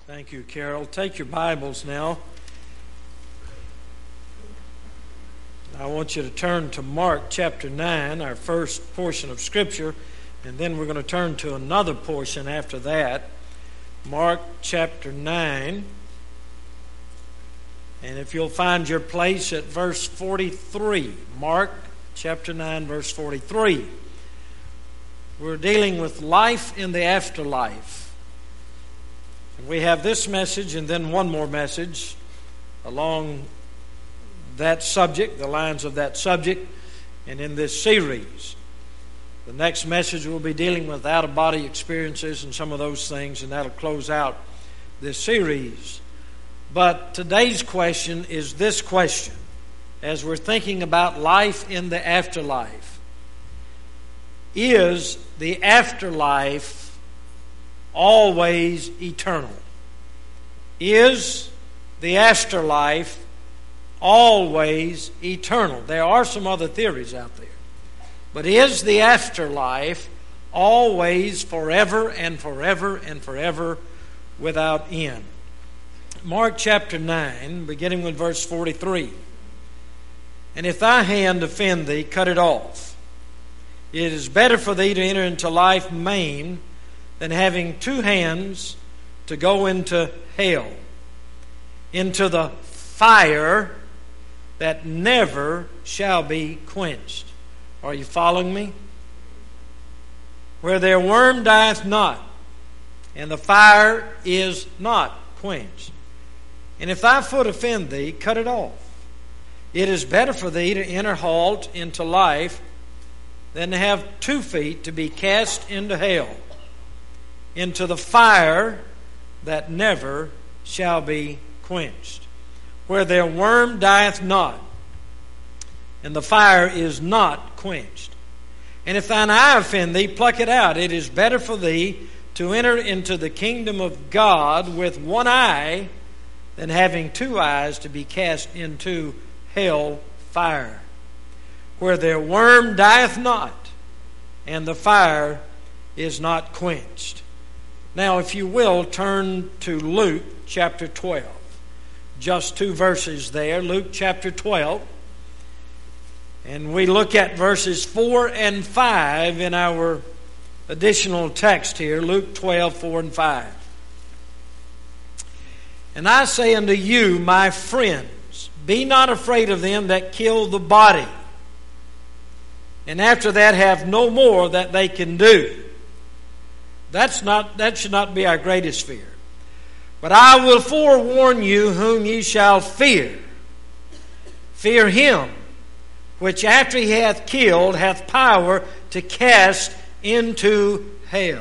Thank you, Carol. Take your Bibles now. I want you to turn to Mark chapter 9, our first portion of Scripture, and then we're going to turn to another portion after that. Mark chapter 9, and if you'll find your place at verse 43. Mark chapter 9, verse 43. We're dealing with life in the afterlife. And we have this message and then one more message along that subject, the lines of that subject, and in this series. The next message will be dealing with out-of-body experiences and some of those things, and that'll close out this series. But today's question is this question, as we're thinking about life in the afterlife. Is the afterlife always eternal? Is the afterlife always eternal? There are some other theories out there. But is the afterlife always forever and forever and forever without end? Mark chapter 9, beginning with verse 43. And if thy hand offend thee, cut it off. It is better for thee to enter into life maimed than having two hands to go into hell, into the fire that never shall be quenched. Are you following me? Where their worm dieth not, and the fire is not quenched. And if thy foot offend thee, cut it off. It is better for thee to enter halt into life than to have 2 feet to be cast into hell, into the fire that never shall be quenched, where their worm dieth not, and the fire is not quenched. And if thine eye offend thee, pluck it out. It is better for thee to enter into the kingdom of God with one eye than having 2 eyes to be cast into hell fire, where their worm dieth not, and the fire is not quenched. Now, if you will, turn to Luke chapter 12. Just 2 verses there, Luke chapter 12. And we look at verses 4 and 5 in our additional text here, Luke 12, 4 and 5. And I say unto you, my friends, be not afraid of them that kill the body, and after that have no more that they can do. That should not be our greatest fear. But I will forewarn you whom ye shall fear. Fear him, which after he hath killed hath power to cast into hell.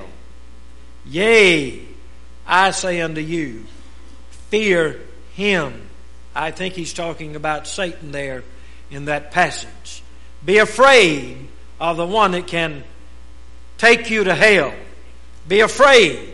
Yea, I say unto you, fear him. I think he's talking about Satan there in that passage. Be afraid of the one that can take you to hell. Be afraid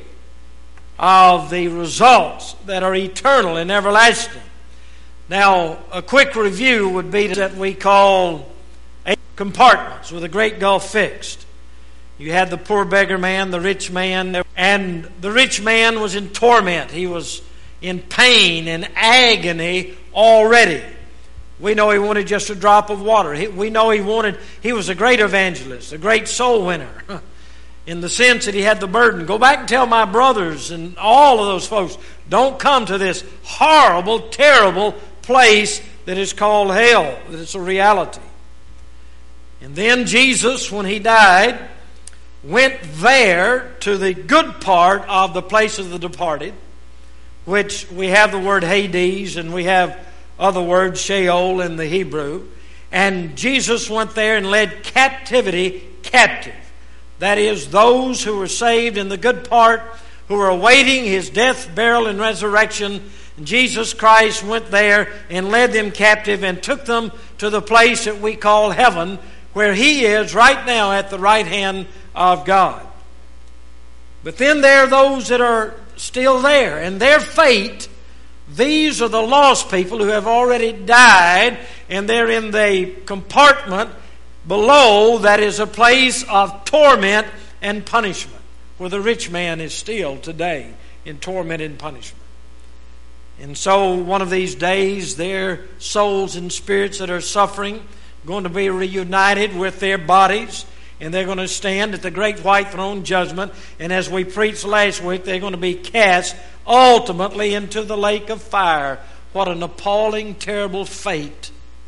of the results that are eternal and everlasting. Now, a quick review would be that we call 8 compartments with a great gulf fixed. You had the poor beggar man, the rich man, and the rich man was in torment. He was in pain and agony already. We know he wanted just a drop of water. We know he was a great evangelist, a great soul winner, in the sense that he had the burden. Go back and tell my brothers and all of those folks, don't come to this horrible, terrible place that is called hell, that it's a reality. And then Jesus, when he died, went there to the good part of the place of the departed, which we have the word Hades and we have other words, Sheol in the Hebrew. And Jesus went there and led captivity captive. That is, those who were saved in the good part, who were awaiting his death, burial, and resurrection. And Jesus Christ went there and led them captive and took them to the place that we call heaven, where he is right now at the right hand of God. But then there are those that are still there, and their fate, these are the lost people who have already died, and they're in the compartment below that is a place of torment and punishment, where the rich man is still today in torment and punishment. And so one of these days, their souls and spirits that are suffering are going to be reunited with their bodies, and they're going to stand at the great white throne judgment. And as we preached last week, they're going to be cast ultimately into the lake of fire. What an appalling, terrible fate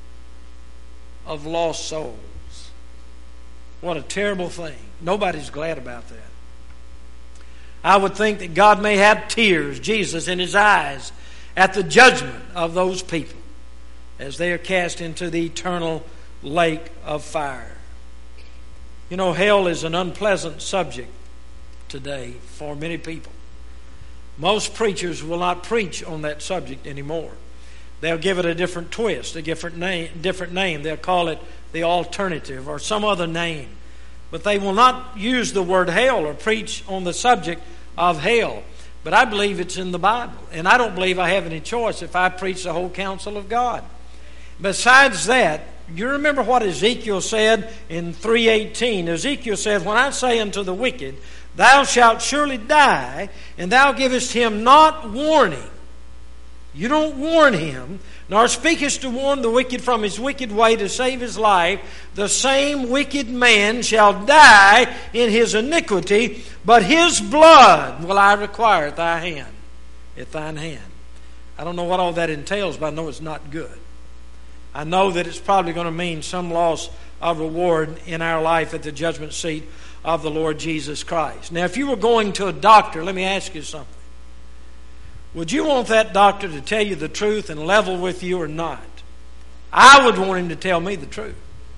of lost souls. What a terrible thing. Nobody's glad about that. I would think that God may have tears, Jesus, in His eyes at the judgment of those people as they are cast into the eternal lake of fire. You know, hell is an unpleasant subject today for many people. Most preachers will not preach on that subject anymore. They'll give it a different twist, a different name. They'll call it the alternative or some other name. But they will not use the word hell or preach on the subject of hell. But I believe it's in the Bible. And I don't believe I have any choice if I preach the whole counsel of God. Besides that, you remember what Ezekiel said in 3:18. Ezekiel said, "When I say unto the wicked, thou shalt surely die, and thou givest him not warning." You don't warn him, nor speakest to warn the wicked from his wicked way to save his life. The same wicked man shall die in his iniquity, but his blood will I require at thine hand. I don't know what all that entails, but I know it's not good. I know that it's probably going to mean some loss of reward in our life at the judgment seat of the Lord Jesus Christ. Now, if you were going to a doctor, let me ask you something. Would you want that doctor to tell you the truth and level with you or not? I would want him to tell me the truth.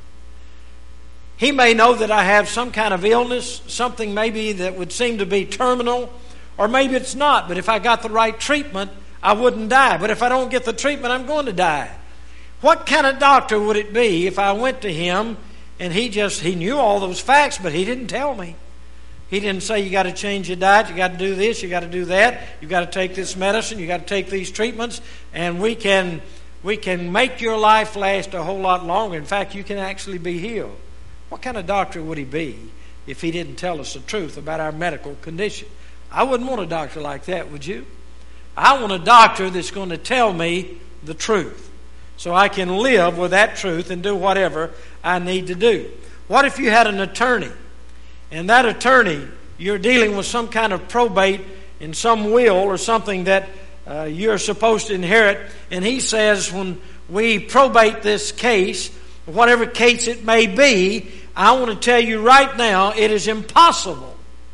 He may know that I have some kind of illness, something maybe that would seem to be terminal, or maybe it's not. But if I got the right treatment, I wouldn't die. But if I don't get the treatment, I'm going to die. What kind of doctor would it be if I went to him and he knew all those facts, but he didn't tell me? He didn't say, you got to change your diet, you got to do this, you got to do that, you got to take this medicine, you got to take these treatments, and we can make your life last a whole lot longer. In fact, you can actually be healed. What kind of doctor would he be if he didn't tell us the truth about our medical condition? I wouldn't want a doctor like that, would you? I want a doctor that's going to tell me the truth, so I can live with that truth and do whatever I need to do. What if you had an attorney, and that attorney, you're dealing with some kind of probate in some will or something that you're supposed to inherit, and he says, when we probate this case, whatever case it may be, I want to tell you right now, it is impossible.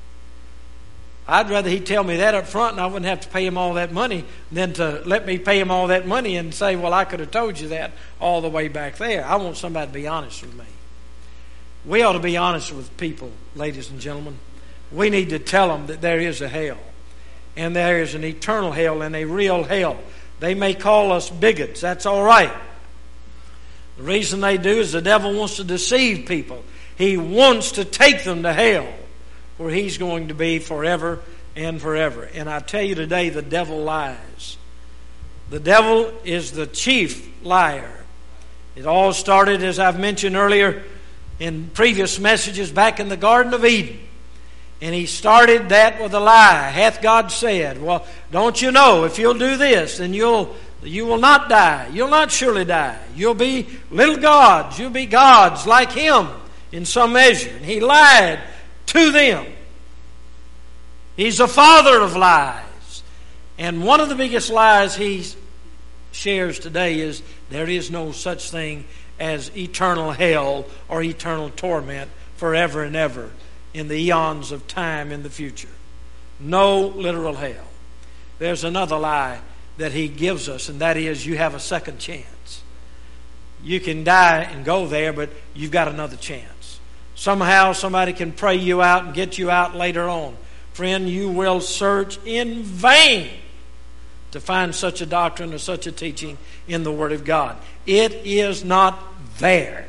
I'd rather he tell me that up front and I wouldn't have to pay him all that money than to let me pay him all that money and say, well, I could have told you that all the way back there. I want somebody to be honest with me. We ought to be honest with people, ladies and gentlemen. We need to tell them that there is a hell. And there is an eternal hell and a real hell. They may call us bigots. That's all right. The reason they do is the devil wants to deceive people. He wants to take them to hell, where he's going to be forever and forever. And I tell you today, the devil lies. The devil is the chief liar. It all started, as I've mentioned earlier in previous messages, back in the Garden of Eden. And he started that with a lie. Hath God said? Well, don't you know, if you'll do this, then you will not die. You'll not surely die. You'll be little gods. You'll be gods like him in some measure. And he lied to them. He's the father of lies. And one of the biggest lies he shares today is there is no such thing as eternal hell or eternal torment forever and ever in the eons of time in the future. No literal hell. There's another lie that he gives us, and that is you have a second chance. You can die and go there, but you've got another chance. Somehow somebody can pray you out and get you out later on. Friend, you will search in vain to find such a doctrine or such a teaching in the Word of God. It is not there.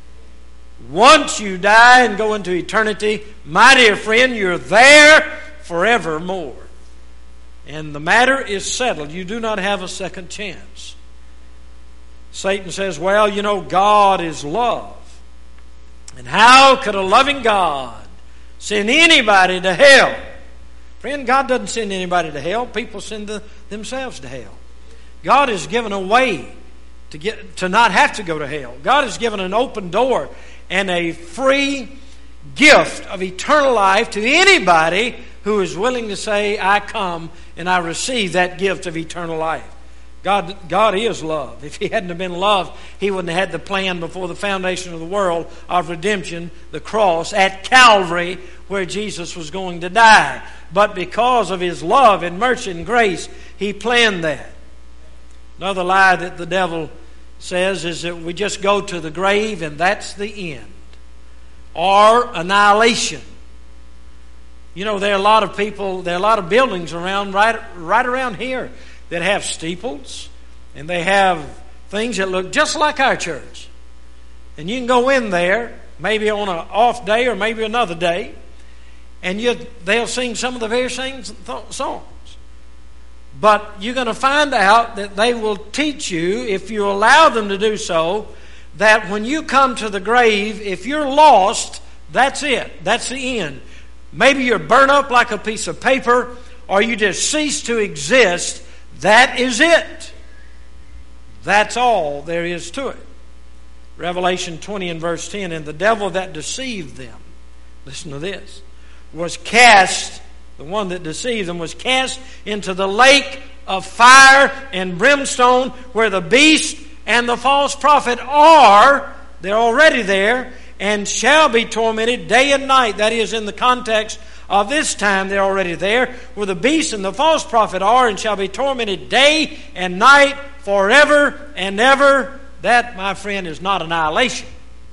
Once you die and go into eternity, my dear friend, you're there forevermore. And the matter is settled. You do not have a second chance. Satan says, well, you know, God is love. And how could a loving God send anybody to hell? Friend, God doesn't send anybody to hell. People send themselves to hell. God has given a way to not have to go to hell. God has given an open door and a free gift of eternal life to anybody who is willing to say, I come and I receive that gift of eternal life. God is love. If He hadn't have been love, He wouldn't have had the plan before the foundation of the world of redemption, the cross at Calvary, where Jesus was going to die. But because of His love and mercy and grace, He planned that. Another lie that the devil says is that we just go to the grave and that's the end. Or annihilation. You know, there are a lot of people, there are a lot of buildings around right around here that have steeples, and they have things that look just like our church. And you can go in there, maybe on an off day or maybe another day, and they'll sing some of the very same songs. But you're going to find out that they will teach you, if you allow them to do so, that when you come to the grave, if you're lost, that's it. That's the end. Maybe you're burnt up like a piece of paper, or you just cease to exist. That is it. That's all there is to it. Revelation 20 and verse 10, and the devil that deceived them, listen to this, was cast, the one that deceived them was cast into the lake of fire and brimstone, where the beast and the false prophet are. They're already there, and shall be tormented day and night. That is, in the context of this time, they're already there, where the beast and the false prophet are, and shall be tormented day and night forever and ever. That, my friend, is not annihilation.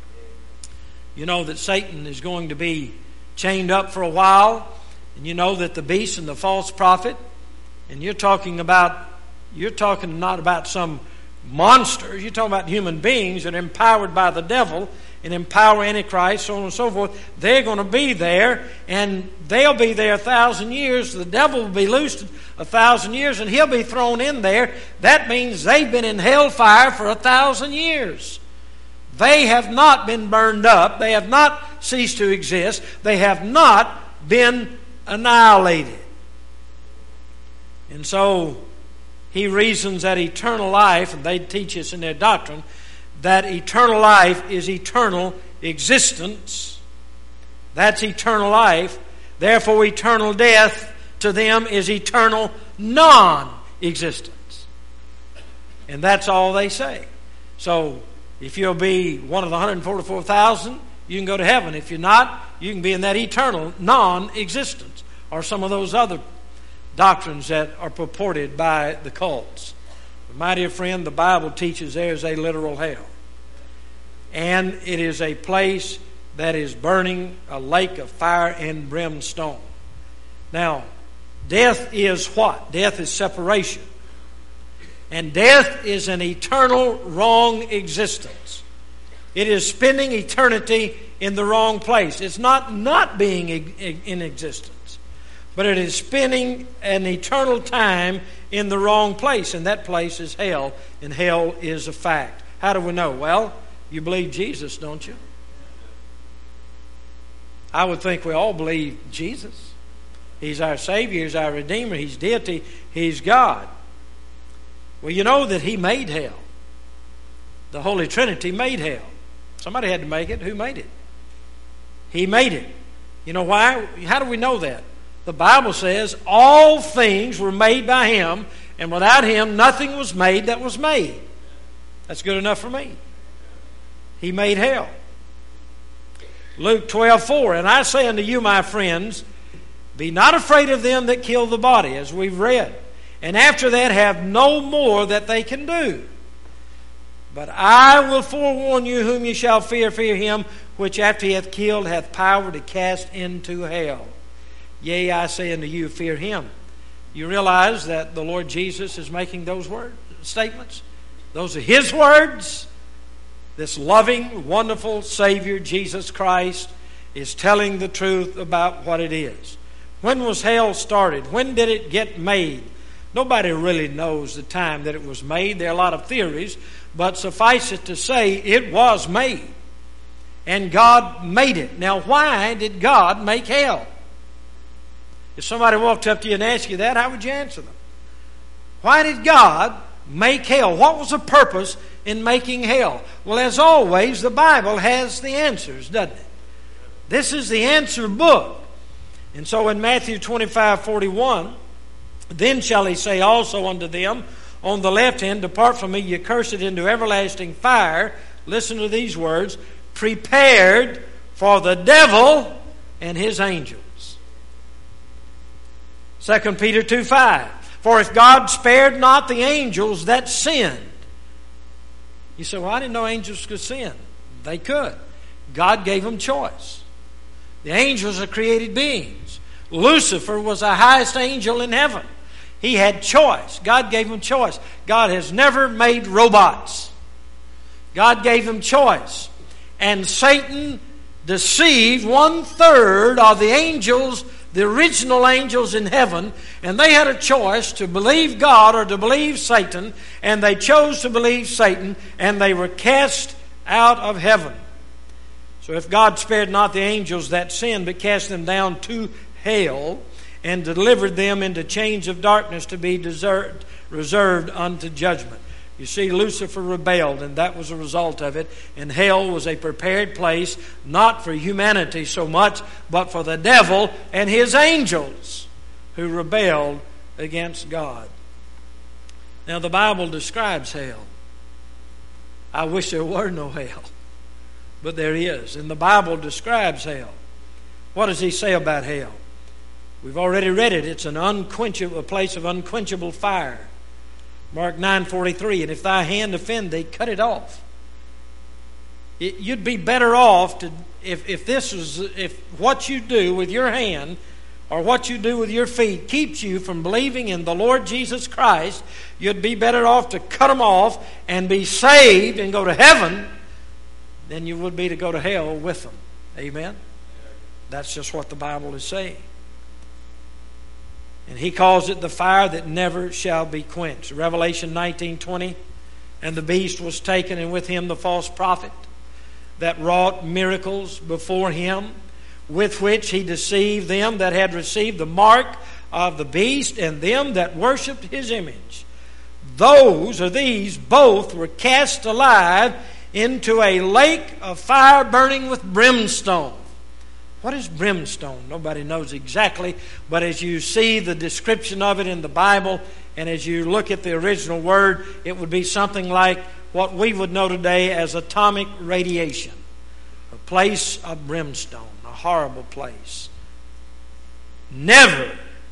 You know that Satan is going to be chained up for a while, and you know that the beast and the false prophet, and you're talking not about some monsters, you're talking about human beings that are empowered by the devil and empower Antichrist, so on and so forth. They're going to be there, and they'll be there 1,000 years. The devil will be loosed 1,000 years, and he'll be thrown in there. That means they've been in hellfire for 1,000 years. They have not been burned up. They have not ceased to exist. They have not been annihilated. And so he reasons that eternal life, and they teach us in their doctrine, that eternal life is eternal existence. That's eternal life. Therefore, eternal death to them is eternal non-existence. And that's all they say. So, if you'll be one of the 144,000, you can go to heaven. If you're not, you can be in that eternal non-existence, or some of those other doctrines that are purported by the cults. But my dear friend, the Bible teaches there is a literal hell. And it is a place that is burning, a lake of fire and brimstone. Now, death is what? Death is separation. And death is an eternal wrong existence. It is spending eternity in the wrong place. It's not being in existence, but it is spending an eternal time in the wrong place, and that place is hell, and hell is a fact. How do we know? Well, you believe Jesus, don't you? I would think we all believe Jesus. He's our Savior, He's our Redeemer, He's deity, He's God. Well, you know that He made hell. The Holy Trinity made hell. Somebody had to make it. Who made it? He made it. You know why? How do we know that? The Bible says all things were made by Him, and without Him nothing was made that was made. That's good enough for me. He made hell. Luke 12:4, and I say unto you, my friends, be not afraid of them that kill the body, as we've read, and after that have no more that they can do. But I will forewarn you whom you shall fear. Fear him which after he hath killed hath power to cast into hell. Yea, I say unto you, fear him. You realize that the Lord Jesus is making those statements? Those are His words. This loving, wonderful Savior, Jesus Christ, is telling the truth about what it is. When was hell started? When did it get made? Nobody really knows the time that it was made. There are a lot of theories, but suffice it to say, it was made. And God made it. Now, why did God make hell? If somebody walked up to you and asked you that, how would you answer them? Why did God make hell? What was the purpose in making hell? Well, as always, the Bible has the answers, doesn't it? This is the answer book. And so in Matthew 25:41, then shall he say also unto them on the left hand, depart from me, ye cursed, into everlasting fire. Listen to these words, prepared for the devil and his angels. 2 Peter 2:5, for if God spared not the angels that sinned. You say, well, I didn't know angels could sin. They could. God gave them choice. The angels are created beings. Lucifer was the highest angel in heaven. He had choice. God gave him choice. God has never made robots. God gave him choice. And Satan deceived 1/3 of the angels, the original angels in heaven, and they had a choice to believe God or to believe Satan, and they chose to believe Satan, and they were cast out of heaven. So if God spared not the angels that sinned, but cast them down to hell, and delivered them into chains of darkness to be reserved unto judgment. You see, Lucifer rebelled, and that was a result of it. And hell was a prepared place, not for humanity so much, but for the devil and his angels who rebelled against God. Now, the Bible describes hell. I wish there were no hell, but there is. And the Bible describes hell. What does he say about hell? We've already read it. It's a place of unquenchable fire. Mark 9:43, and if thy hand offend thee, cut it off. You'd be better off if what you do with your hand or what you do with your feet keeps you from believing in the Lord Jesus Christ, you'd be better off to cut them off and be saved and go to heaven than you would be to go to hell with them. Amen? That's just what the Bible is saying. And he calls it the fire that never shall be quenched. Revelation 19:20, and the beast was taken, and with him the false prophet that wrought miracles before him, with which he deceived them that had received the mark of the beast and them that worshipped his image. These both were cast alive into a lake of fire burning with brimstone. What is brimstone? Nobody knows exactly, but as you see the description of it in the Bible, and as you look at the original word, it would be something like what we would know today as atomic radiation. A place of brimstone, a horrible place. Never,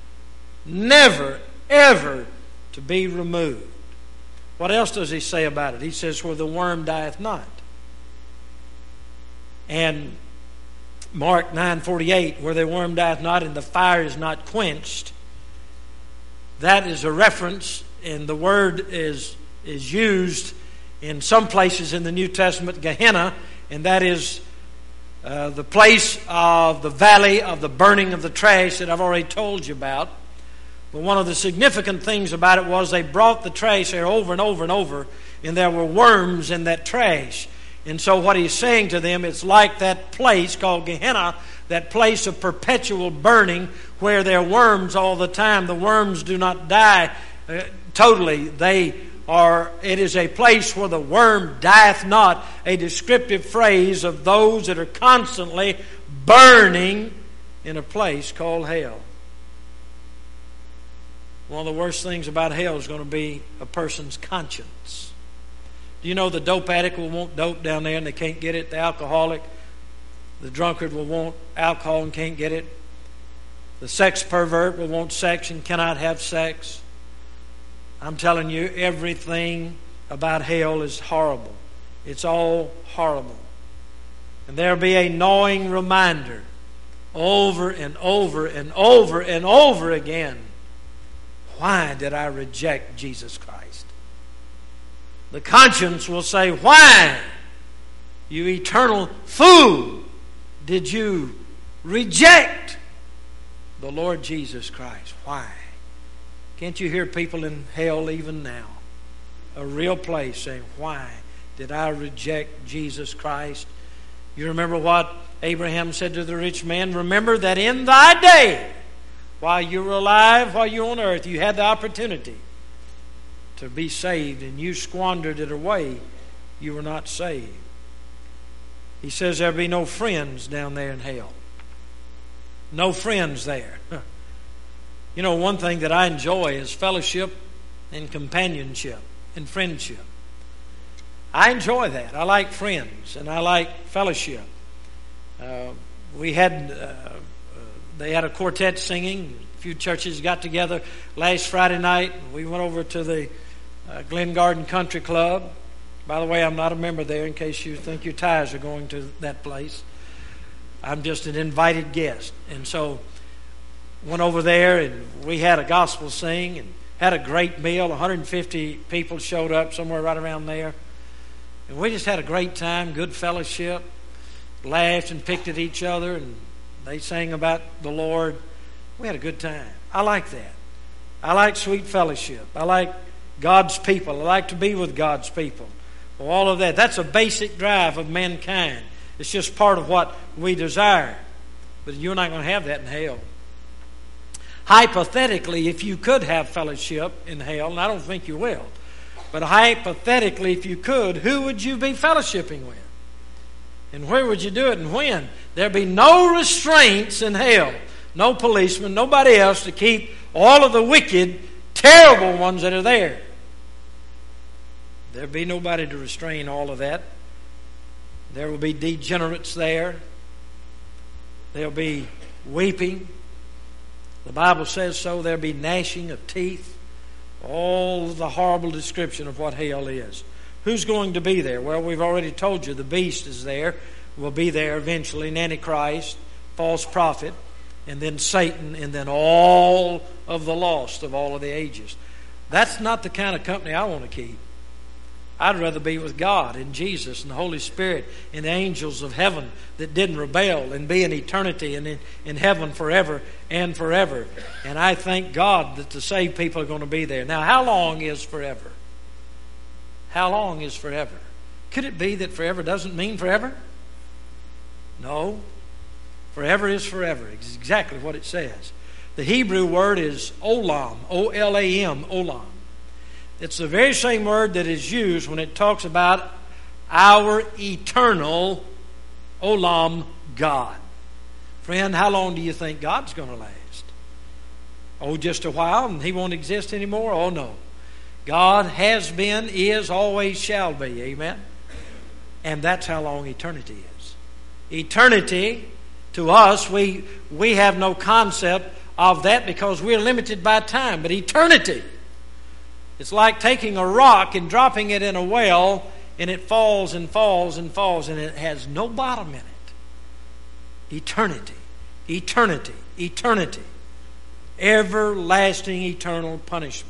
ever to be removed. What else does he say about it? He says, where the worm dieth not. And Mark 9:48, where the worm dieth not and the fire is not quenched. That is a reference, and the word is used in some places in the New Testament, Gehenna, and that is the place of the valley of the burning of the trash that I've already told you about. But one of the significant things about it was they brought the trash there over and over and over, and there were worms in that trash. And so what he's saying to them, it's like that place called Gehenna, that place of perpetual burning where there are worms all the time. The worms do not die totally. It is a place where the worm dieth not, a descriptive phrase of those that are constantly burning in a place called hell. One of the worst things about hell is going to be a person's conscience. Do you know the dope addict will want dope down there and they can't get it? The alcoholic, the drunkard will want alcohol and can't get it. The sex pervert will want sex and cannot have sex. I'm telling you, everything about hell is horrible. It's all horrible. And there'll be a gnawing reminder over and over and over and over again. Why did I reject Jesus Christ? The conscience will say, why, you eternal fool, did you reject the Lord Jesus Christ? Why? Can't you hear people in hell even now? A real place saying, why did I reject Jesus Christ? You remember what Abraham said to the rich man? Remember that in thy day While you were alive, while you were on earth, you had the opportunity to be saved, and you squandered it away. You were not saved. He says there'll be no friends down there in hell. No friends there. You know, one thing that I enjoy is fellowship and companionship and friendship. I enjoy that. I like friends and I like fellowship. They had a quartet singing. A few churches got together last Friday night. We went over to the Glen Garden Country Club. By the way, I'm not a member there in case you think your ties are going to that place. I'm just an invited guest. And so went over there and we had a gospel sing and had a great meal. 150 people showed up, somewhere right around there. And we just had a great time, good fellowship, laughed and picked at each other, and they sang about the Lord. We had a good time. I like that. I like sweet fellowship. I like God's people. I like to be with God's people. Well, all of that. That's a basic drive of mankind. It's just part of what we desire. But you're not going to have that in hell. Hypothetically, if you could have fellowship in hell, and I don't think you will, but hypothetically, if you could, who would you be fellowshipping with? And where would you do it and when? There'd be no restraints in hell. No policemen, nobody else to keep all of the wicked, terrible ones that are there. There'd be nobody to restrain all of that. There will be degenerates there. There'll be weeping. The Bible says so. There'll be gnashing of teeth. All the horrible description of what hell is. Who's going to be there? Well, we've already told you the beast is there. Will be there eventually. An Antichrist, false prophet, and then Satan, and then all of the lost of all of the ages. That's not the kind of company I want to keep. I'd rather be with God and Jesus and the Holy Spirit and the angels of heaven that didn't rebel and be in eternity and in heaven forever and forever. And I thank God that the saved people are going to be there. Now, how long is forever? How long is forever? Could it be that forever doesn't mean forever? No. Forever is forever. It's exactly what it says. The Hebrew word is olam, O-L-A-M, olam. It's the very same word that is used when it talks about our eternal olam God. Friend, how long do you think God's going to last? Oh, just a while and He won't exist anymore? Oh, no. God has been, is, always shall be. Amen? And that's how long eternity is. Eternity, to us, we have no concept of that because we're limited by time. But eternity, it's like taking a rock and dropping it in a well, and it falls and falls and falls, and it has no bottom in it. Eternity, eternity, eternity. Everlasting, eternal punishment.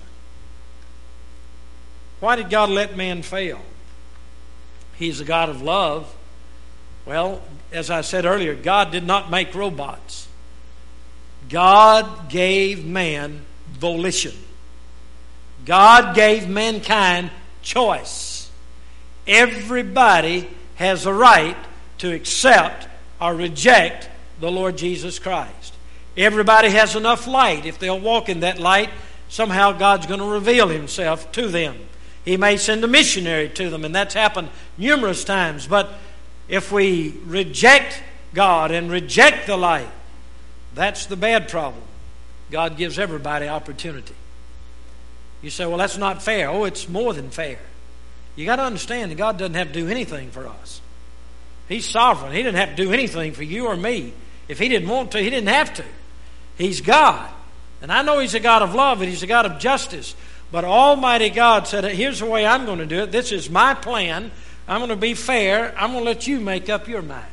Why did God let man fail? He's a God of love. Well, as I said earlier, God did not make robots. God gave man volition. God gave mankind choice. Everybody has a right to accept or reject the Lord Jesus Christ. Everybody has enough light. If they'll walk in that light, somehow God's going to reveal Himself to them. He may send a missionary to them, and that's happened numerous times. But if we reject God and reject the light, that's the bad problem. God gives everybody opportunity. You say, well, that's not fair. Oh, it's more than fair. You got to understand that God doesn't have to do anything for us. He's sovereign. He didn't have to do anything for you or me. If He didn't want to, He didn't have to. He's God. And I know He's a God of love and He's a God of justice. But Almighty God said, here's the way I'm going to do it. This is my plan. I'm going to be fair. I'm going to let you make up your mind.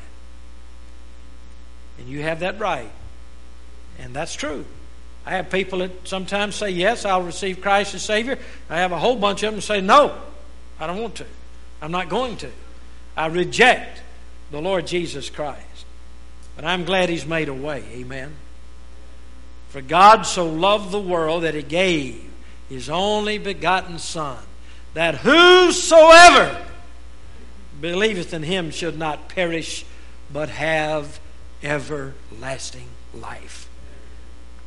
And you have that right. And that's true. I have people that sometimes say, yes, I'll receive Christ as Savior. I have a whole bunch of them say, no, I don't want to. I'm not going to. I reject the Lord Jesus Christ. But I'm glad He's made a way. Amen. For God so loved the world that He gave His only begotten Son, that whosoever believeth in Him should not perish, but have everlasting life.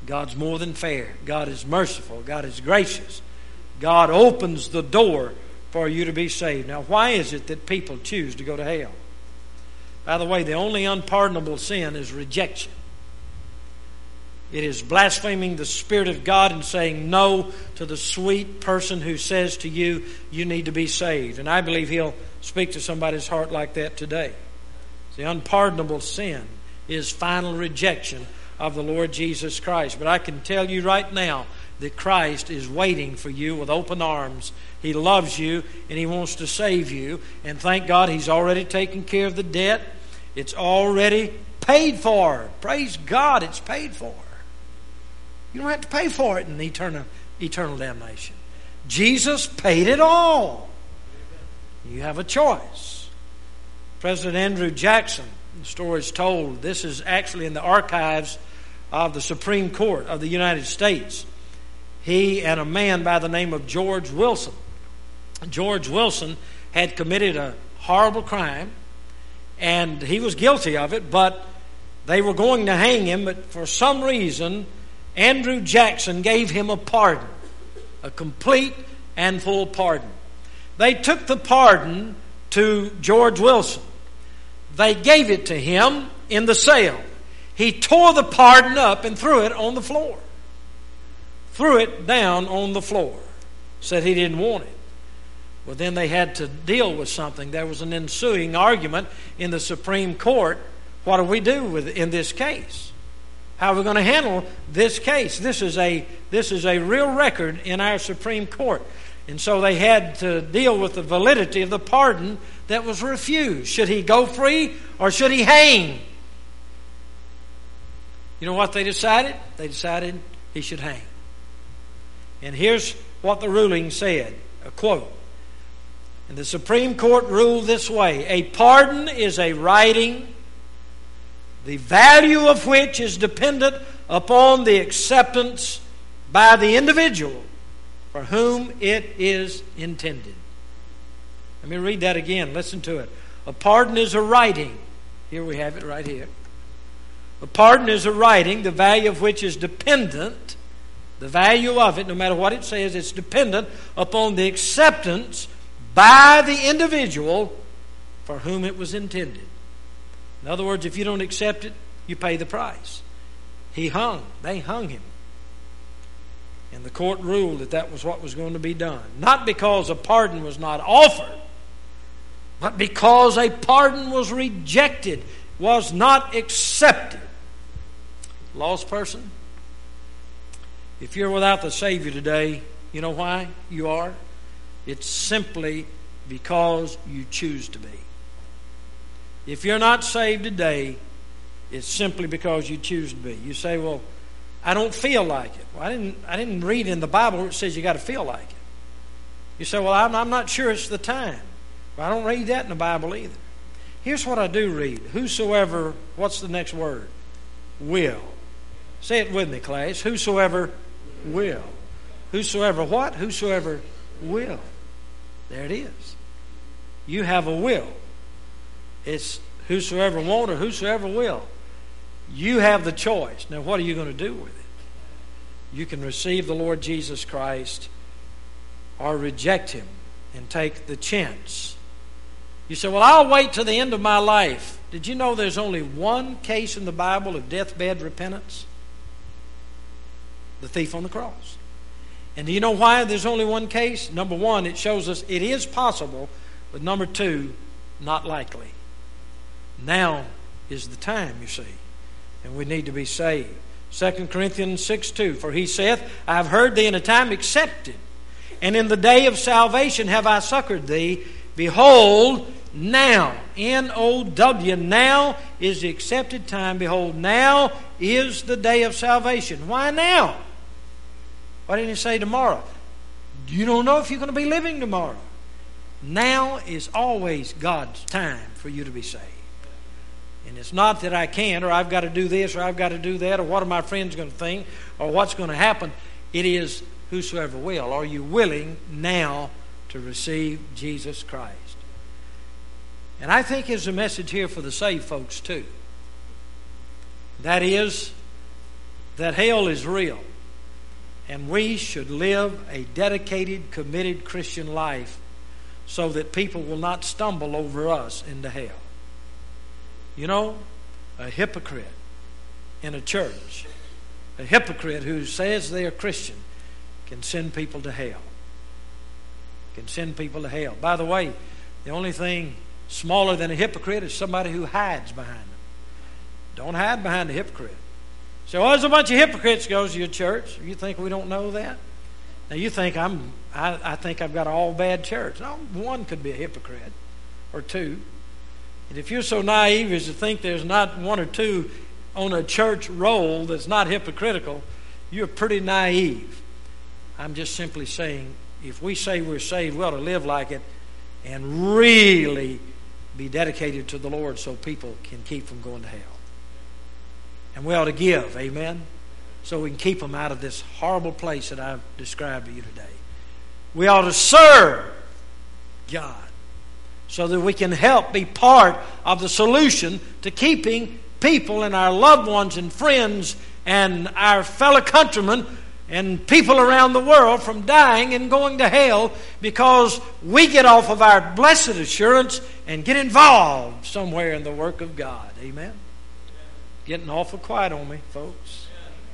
God's more than fair. God is merciful. God is gracious. God opens the door for you to be saved. Now, why is it that people choose to go to hell? By the way, the only unpardonable sin is rejection. It is blaspheming the Spirit of God and saying no to the sweet person who says to you, you need to be saved. And I believe He'll speak to somebody's heart like that today. The unpardonable sin is final rejection of the Lord Jesus Christ. But I can tell you right now that Christ is waiting for you with open arms. He loves you and He wants to save you. And thank God He's already taken care of the debt. It's already paid for. Praise God, it's paid for. You don't have to pay for it in eternal damnation. Jesus paid it all. You have a choice. President Andrew Jackson, the story is told, this is actually in the archives of the Supreme Court of the United States. He and a man by the name of George Wilson. George Wilson had committed a horrible crime, and he was guilty of it, but they were going to hang him, but for some reason, Andrew Jackson gave him a pardon, a complete and full pardon. They took the pardon to George Wilson. They gave it to him in the cell. He tore the pardon up and threw it on the floor. Threw it down on the floor. Said he didn't want it. Well, then they had to deal with something. There was an ensuing argument in the Supreme Court. What do we do in this case? How are we going to handle this case? This is a real record in our Supreme Court. And so they had to deal with the validity of the pardon that was refused. Should he go free or should he hang? You know what they decided? They decided he should hang. And here's what the ruling said, a quote. And the Supreme Court ruled this way: a pardon is a writing, the value of which is dependent upon the acceptance by the individual for whom it is intended. Let me read that again. Listen to it. A pardon is a writing. Here we have it right here. A pardon is a writing, the value of which is dependent, the value of it, no matter what it says, it's dependent upon the acceptance by the individual for whom it was intended. In other words, if you don't accept it, you pay the price. He hung. They hung him. And the court ruled that that was what was going to be done. Not because a pardon was not offered, but because a pardon was rejected, was not accepted. Lost person, if you're without the Savior today, you know why you are? It's simply because you choose to be. If you're not saved today, it's simply because you choose to be. You say, well, I don't feel like it. Well, I didn't read in the Bible where it says you got to feel like it. You say, well, I'm not sure it's the time. Well, I don't read that in the Bible either. Here's what I do read. Whosoever, what's the next word? Will. Say it with me, class. Whosoever will. Whosoever what? Whosoever will. There it is. You have a will. It's whosoever won't or whosoever will. You have the choice. Now, what are you going to do with it? You can receive the Lord Jesus Christ or reject Him and take the chance. You say, well, I'll wait till the end of my life. Did you know there's only one case in the Bible of deathbed repentance? The thief on the cross. And do you know why there's only one case? Number one, it shows us it is possible, but number two, not likely. Now is the time, you see, and we need to be saved. 2 Corinthians 6:2, for he saith, I have heard thee in a time accepted, and in the day of salvation have I succored thee. Behold, now, N-O-W, now is the accepted time. Behold, now is the day of salvation. Why now? Why didn't he say tomorrow? You don't know if you're going to be living tomorrow. Now is always God's time for you to be saved. And it's not that I can't, or I've got to do this, or I've got to do that, or what are my friends going to think, or what's going to happen. It is whosoever will. Are you willing now to receive Jesus Christ? And I think there's a message here for the saved folks too. That is that hell is real. And we should live a dedicated, committed Christian life so that people will not stumble over us into hell. You know, a hypocrite in a church, a hypocrite who says they are Christian, can send people to hell. Can send people to hell. By the way, the only thing smaller than a hypocrite is somebody who hides behind them. Don't hide behind a hypocrite. So, there's a bunch of hypocrites goes to your church. You think we don't know that? Now you think I think I've got an all bad church. No, one could be a hypocrite, or two. And if you're so naive as to think there's not one or two on a church roll that's not hypocritical, you're pretty naive. I'm just simply saying, if we say we're saved, we ought to live like it and really be dedicated to the Lord so people can keep from going to hell. And we ought to give, amen, so we can keep them out of this horrible place that I've described to you today. We ought to serve God so that we can help be part of the solution to keeping people and our loved ones and friends and our fellow countrymen and people around the world from dying and going to hell because we get off of our blessed assurance and get involved somewhere in the work of God. Amen? Getting awful quiet on me, folks.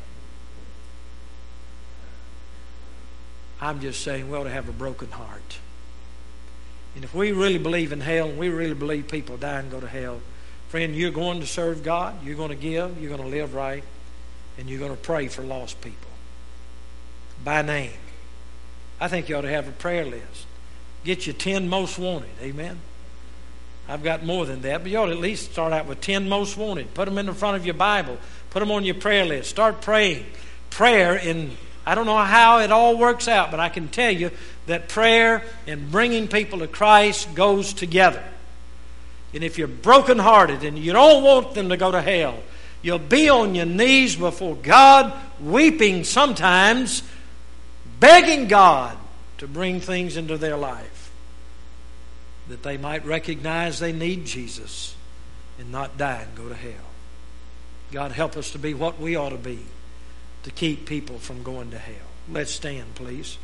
I'm just saying we ought to have a broken heart. And if we really believe in hell and we really believe people die and go to hell, friend, you're going to serve God, you're going to give, you're going to live right, and you're going to pray for lost people by name. I think you ought to have a prayer list. Get your 10 most wanted. Amen? I've got more than that, but you ought to at least start out with 10 most wanted. Put them in the front of your Bible. Put them on your prayer list. Start praying. Prayer, I don't know how it all works out, but I can tell you that prayer and bringing people to Christ goes together. And if you're brokenhearted and you don't want them to go to hell, you'll be on your knees before God, weeping sometimes, begging God to bring things into their life that they might recognize they need Jesus and not die and go to hell. God, help us to be what we ought to be to keep people from going to hell. Let's stand, please.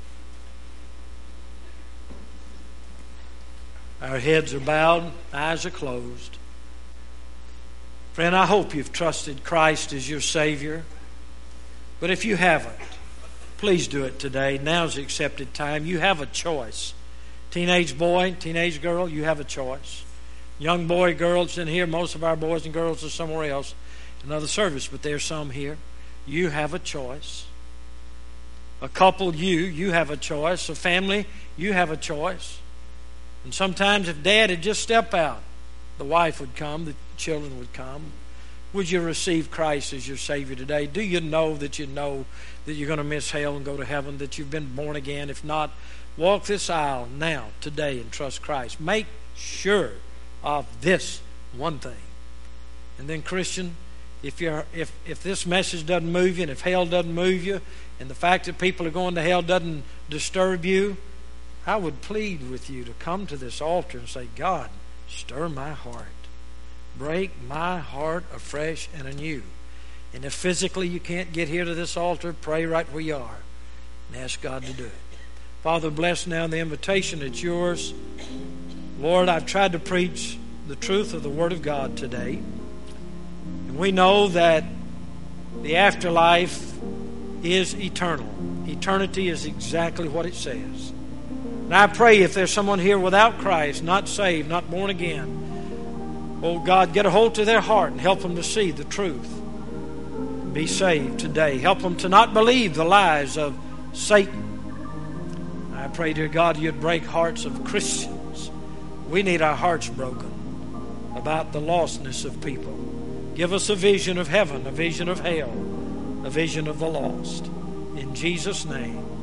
Our heads are bowed, eyes are closed. Friend, I hope you've trusted Christ as your Savior. But if you haven't, please do it today. Now's the accepted time. You have a choice. Teenage boy, teenage girl, you have a choice. Young boy, girls in here, most of our boys and girls are somewhere else, another service, but there's some here. You have a choice. A couple, you have a choice. A family, you have a choice. And sometimes if Dad had just stepped out, the wife would come, the children would come. Would you receive Christ as your Savior today? Do you know that you're going to miss hell and go to heaven, that you've been born again? If not, walk this aisle now, today, and trust Christ. Make sure of this one thing. And then, Christian, if this message doesn't move you, and if hell doesn't move you, and the fact that people are going to hell doesn't disturb you, I would plead with you to come to this altar and say, God, stir my heart. Break my heart afresh and anew. And if physically you can't get here to this altar, pray right where you are and ask God to do it. Father, bless now the invitation. It's yours. Lord, I've tried to preach the truth of the Word of God today. And we know that the afterlife is eternal. Eternity is exactly what it says. And I pray if there's someone here without Christ, not saved, not born again, oh God, get a hold to their heart and help them to see the truth. Be saved today. Help them to not believe the lies of Satan. I pray, dear God, you'd break hearts of Christians. We need our hearts broken about the lostness of people. Give us a vision of heaven, a vision of hell, a vision of the lost. In Jesus' name.